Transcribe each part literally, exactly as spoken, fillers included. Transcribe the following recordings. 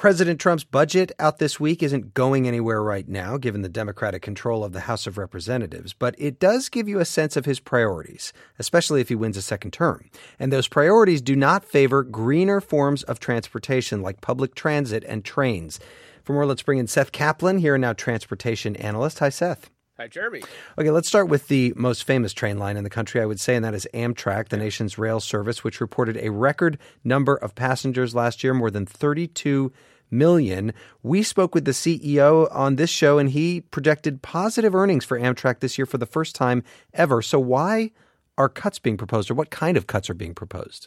President Trump's budget out this week isn't going anywhere right now, given the Democratic control of the House of Representatives, but it does give you a sense of his priorities, especially if he wins a second term. And those priorities do not favor greener forms of transportation like public transit and trains. For more, let's bring in Seth Kaplan, here and now transportation analyst. Hi, Seth. Hi, Jeremy. Okay, let's start with the most famous train line in the country, I would say, and that is Amtrak, the nation's rail service, which reported a record number of passengers last year, more than thirty-two million. We spoke with the C E O on this show, and he projected positive earnings for Amtrak this year for the first time ever. So why are cuts being proposed, or what kind of cuts are being proposed?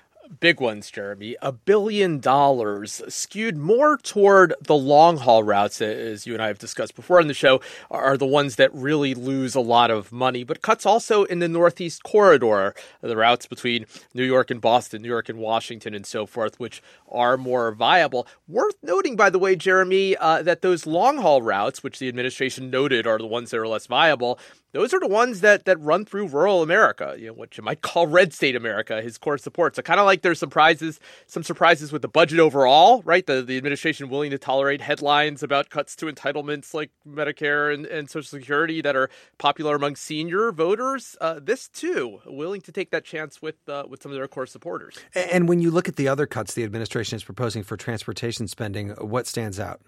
Big ones, Jeremy. A billion dollars skewed more toward the long haul routes, as you and I have discussed before on the show, are the ones that really lose a lot of money. But cuts also in the Northeast Corridor, the routes between New York and Boston, New York and Washington, and so forth, which are more viable. Worth noting, by the way, Jeremy, uh, that those long haul routes, which the administration noted are the ones that are less viable, those are the ones that that run through rural America, you know, what you might call red state America, his core supports. So kind of like there's surprises, some surprises with the budget overall, right? The the administration willing to tolerate headlines about cuts to entitlements like Medicare and, and Social Security that are popular among senior voters. Uh, this, too, willing to take that chance with uh, with some of their core supporters. And when you look at the other cuts the administration is proposing for transportation spending, what stands out?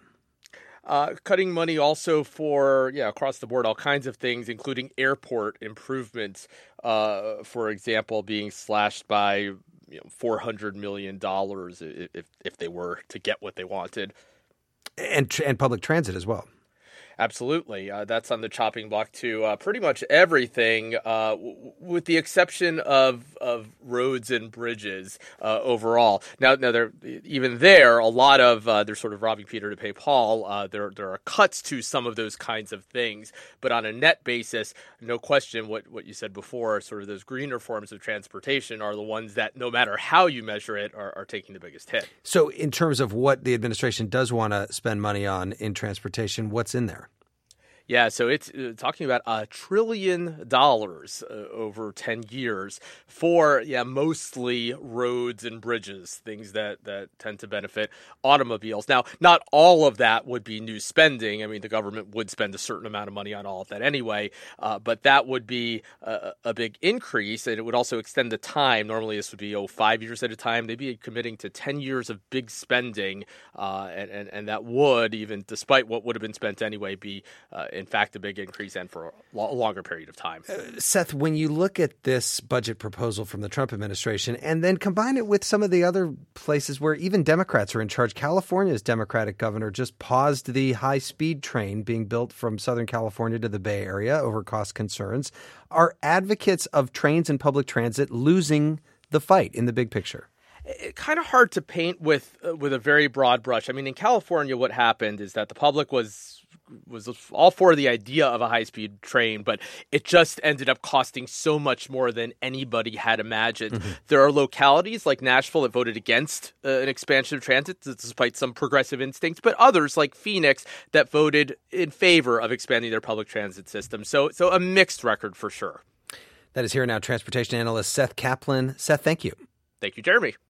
Uh, cutting money also for, yeah, across the board, all kinds of things, including airport improvements, uh, for example, being slashed by you know, four hundred million dollars if if they were to get what they wanted. And, and public transit as well. Absolutely. Uh, that's on the chopping block, too. Uh, pretty much everything, uh, w- with the exception of of roads and bridges uh, overall. Now, now there, even there, a lot of, uh, they're sort of robbing Peter to pay Paul. Uh, there, there are cuts to some of those kinds of things. But on a net basis, no question, what, what you said before, sort of those greener forms of transportation are the ones that, no matter how you measure it, are, are taking the biggest hit. So in terms of what the administration does want to spend money on in transportation, what's in there? Yeah, so it's uh, talking about a trillion dollars uh, over ten years for, yeah, mostly roads and bridges, things that, that tend to benefit automobiles. Now, not all of that would be new spending. I mean, the government would spend a certain amount of money on all of that anyway, uh, but that would be a, a big increase, and it would also extend the time. Normally, this would be, oh, five years at a time. They'd be committing to ten years of big spending, uh, and, and, and that would, even despite what would have been spent anyway, be uh, in fact, a big increase and for a longer period of time. Uh, Seth, when you look at this budget proposal from the Trump administration and then combine it with some of the other places where even Democrats are in charge, California's Democratic governor just paused the high-speed train being built from Southern California to the Bay Area over cost concerns. Are advocates of trains and public transit losing the fight in the big picture? It, kind of hard to paint with uh, with a very broad brush. I mean, in California, what happened is that the public was was all for the idea of a high-speed train, but it just ended up costing so much more than anybody had imagined. Mm-hmm. There are localities like Nashville that voted against uh, an expansion of transit, despite some progressive instincts, but others like Phoenix that voted in favor of expanding their public transit system. So, so a mixed record for sure. That is here now transportation analyst Seth Kaplan. Seth, thank you. Thank you, Jeremy.